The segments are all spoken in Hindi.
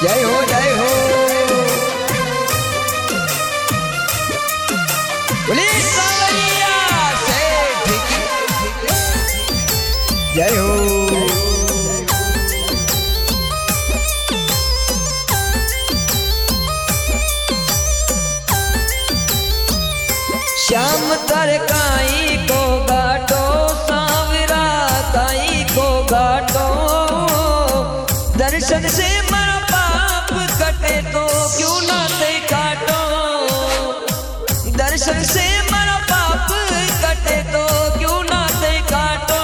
जय हो जय हो। पुलिस जय हो। श्याम तर काई को गाटो सांवरा काई को गाटो दर्शन से मरा पाप कटे तो क्यों ना ते काटो दर्शन से मरा पाप कटे तो क्यों ना ते काटो।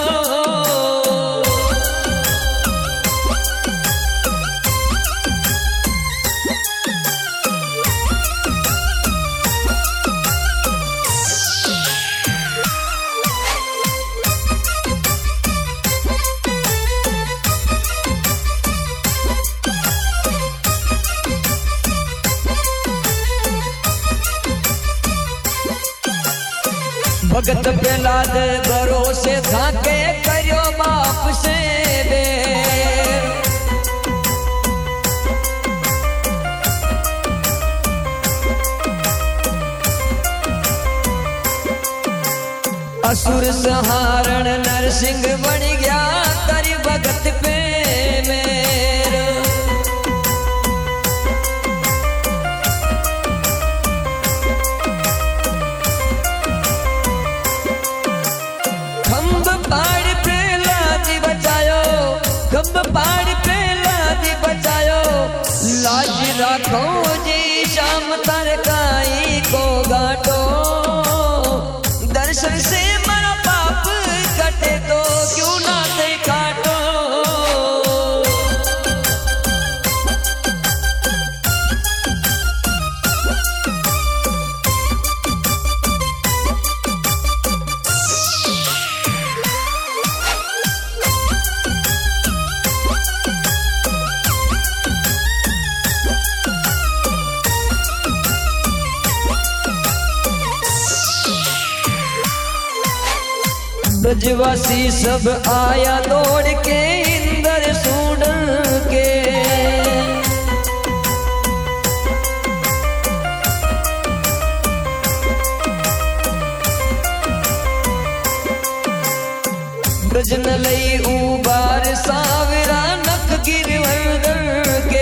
भगत प्रहलाद भरोसे थाके करियो बाप से बेर असुर संहारण नरसिंह बन गया करी भगत पे मेर। खम्ब पाड़ प्रहलाद बचायो लाज राखो जी श्याम तर काई को गाटो दर्शन से मरा पाप कटे तो क्यों ना ते काटो। ब्रजवासी सब आया दौड़ के इंद्र सुन के ब्रजन लई उबार सावरा नख गिरवर्धन के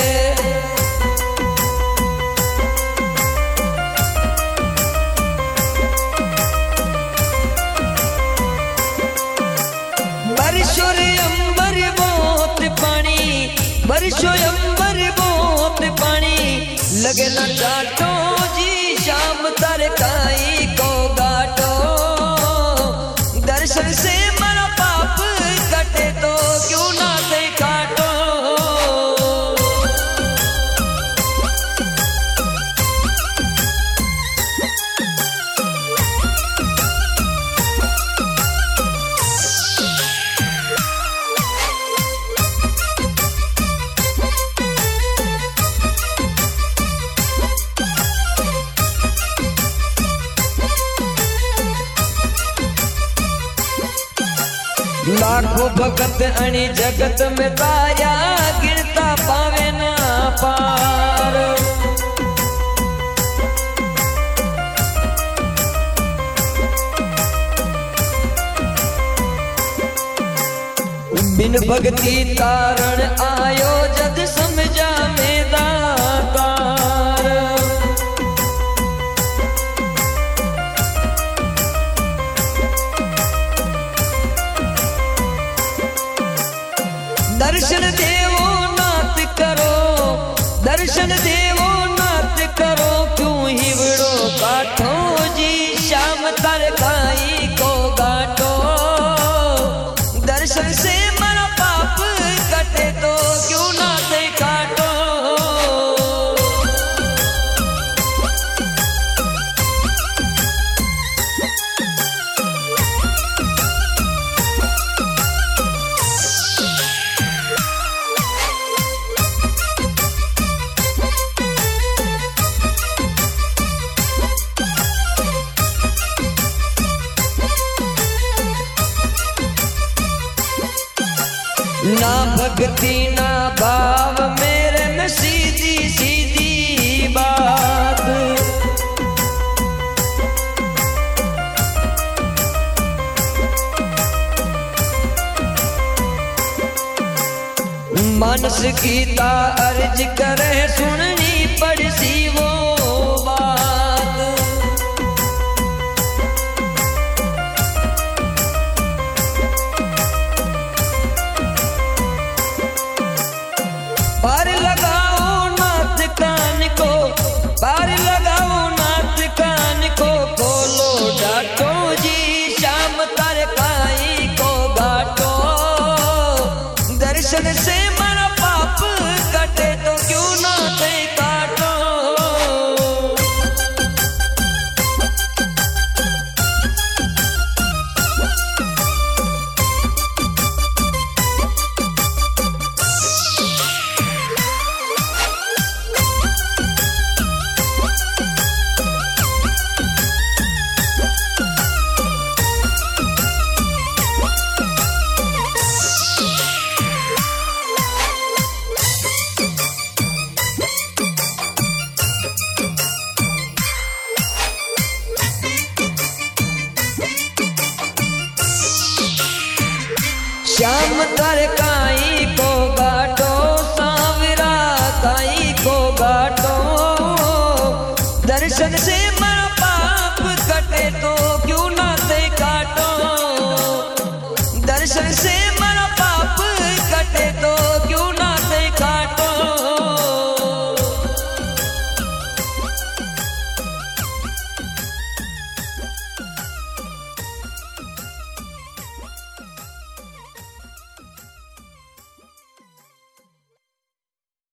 बरसो अंबर बहुत पानी लगे न डाटो जी श्याम तर काई को गाटो दर्शन से मरा पाप कटे तो क्यों ना ते काटो। लाखों भगत अणी जगत में ताया गिरता पावे ना पार बिन भक्ति तारण आयो जद समझा में दातार। दर्शन देवो नाथ करो दर्शन देवो नाथ करो क्यों हिवड़ो काठो जी श्याम तर काई को गाटो दर्शन से मरा पाप कटे तो क्यों ना ते काटो। ना भक्ति ना भाव मेरे में सीधी सीधी बात। मानस गीता अर्ज करे सुननी पड़सी वो बात। पार लगाओ नाथ कान को, पार लगाओ नाथ कान को, खोलो डाटो जी श्याम तारे काई को गाटो। दर्शन से मरा पाप कटे तो क्यों ना ते काटो। श्याम तारे काई को गाटो